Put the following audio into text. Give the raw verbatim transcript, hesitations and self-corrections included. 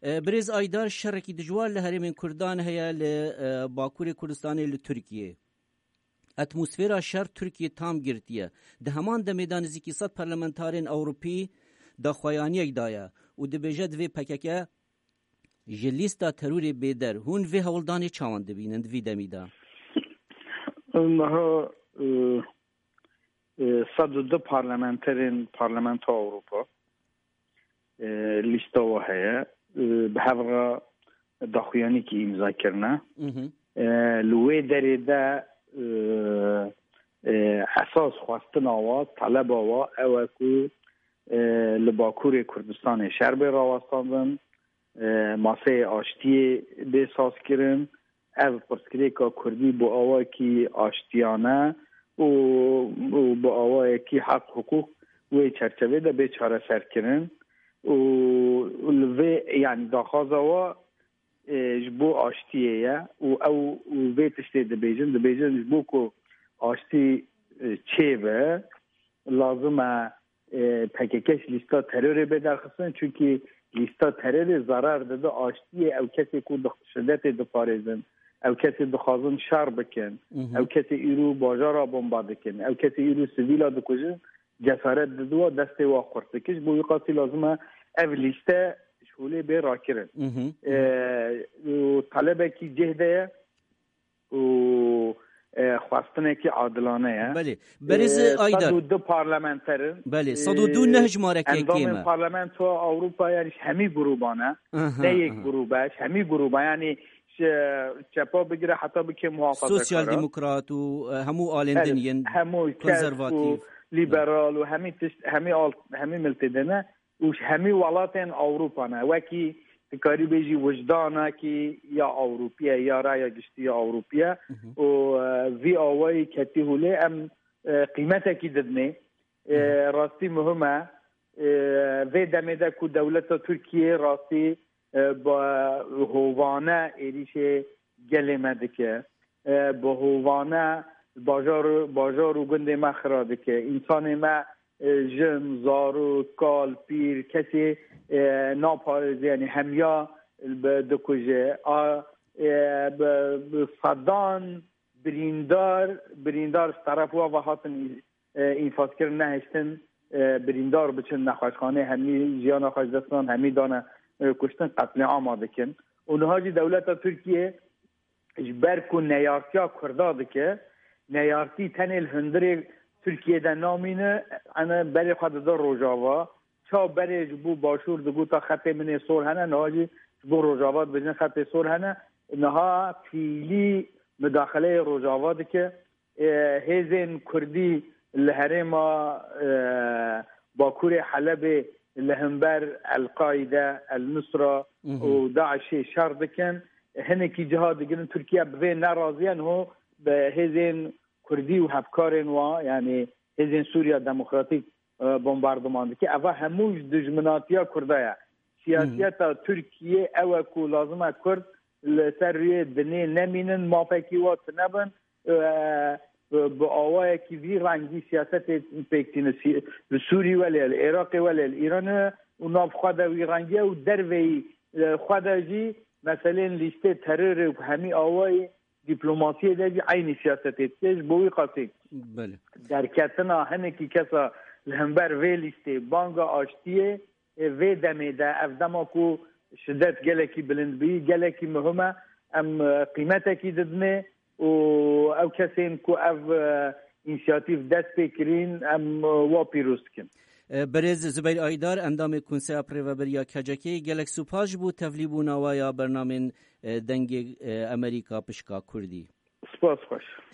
برز آیدار شرکی دجوار لهرم کردان هیا لباکور کردستان لترکیه اتمسفیرا شر ترکیه تام گرتیه ده همان ده میدان زیکی صد پارلمانتارین اوروپی ده خویانی اگدایا و ده بجد وی پککه جلیستا تروری بیدر هون وی هولدانی چاوان دبینند وی دمیدا انها صد و دو پارلمانترین پارلمانت اوروپا لیستا و هیا به هفرا ده خویانی که امضا کرنه لوی دری ده اساس خواستن آوا طلب آوا او که لباکور کردستان شرب راوستاندن ماسه آشتی به ساز کرن او پرسکری که کردی با آوا که آشتیانه و با آوا که حق حقوق و چرچوه ده به چاره سر کرن و لوی یعنی داخواز آوا جبو آشتیه و او و تشتی ده بیجن ده بیجن جبو که آشتی چه به لازمه پککش لیستا ترور به درخستن چونکه لیستا ترور ضرر داده آشتیه او کسی که شدت ده پارزن او کسی دخوازن شر بکن او کسی ایرو باجارا بمباد کن او کسی ایرو سویلا دکجن جسارت داده و دست و خورتکش بوی قاسی لازمه او لیستا شوله به را کرن و طلبه که جهده و خواستنه که عادلانه بله برز آیدار صد و دو پارلمانترن بله صد و دو نهج مارکه کیمه کیمه اندام پارلمانت و اروپا یعنی همی گروبانه نه یک گروبش همی گروبا یعنی چپا بگیره حتی بکه محافظه کنه سوسیال دموکرات و همو آلندین همو کنزرواتیو لیبرال و همی تشت همی آل همی ملتدنه و همی ولاتن اروپا نه وکی کاری بیجی وجدانه که یا اوروپیه یا رای گشتی اوروپیه و وی آوای کتی هوله ام قیمته کی ددنه راستی مهمه وی دمیده که دولت ترکیه راستی با هوانه ایریشه گلمه دکه با هوانه باجار باجار و گنده مخرا دکه انسان ما جن زارو کال پیر کسی ناپارز یعنی همیا دکوجه صدان بریندار بریندار طرف و هاتن انفاس کردن نهشتن بریندار بچن نخواهشخانه همی جیان خواهش دستان همی دانه کشتن قتل آماده کن اونها جی دولت ترکیه اجبر کن نیارتیا کرده که نیارتی تنیل هندری ترکیه نامینه انا بری خود در روجاوا چا بری جبو باشور دگو تا خط من سور هنه نها جی جبو روجاوات بجن خط سور هنه نها فیلی مداخله روجاوات که هیزن کردی لحرم باکور حلب لهمبر القاعده النصره و داعش شر کن هنه کی جهاد گرن ترکیه به ناراضیان هو به هیزن کردی و هفکارن و یعنی هزین سوریا دموکراتیک بمباردمان که اوا هموش دجمناتیا کردایا سیاسیتا ترکیه او کو لازمه کرد لسر دنی نمینن مافکی و تنبن با آوای کی وی رنگی سیاست پیکتین سوری ولی العراق ولی ایران و ناف خود وی رنگی و دروی خود جی مثلا لیسته ترور و همی آوای دیپلماسی ده عین سیاستی تیج بوی قاطی بله در کتنا هنه کی کسا لهمبر ویلیسته بانگا آشتیه وی دمیده افدما کو شدت گلکی بلند بی گلکی مهمه ام قیمته کی ددنه و او کسین کو او انشیاتیف دست بکرین ام وا پیروست کن برز زبیر آیدار اندام کنسه پریوبریا کجکی گلک سوپاج بو تفلیبو نوایا برنامه دنگ امریکا پشکا کردی سپاس خوش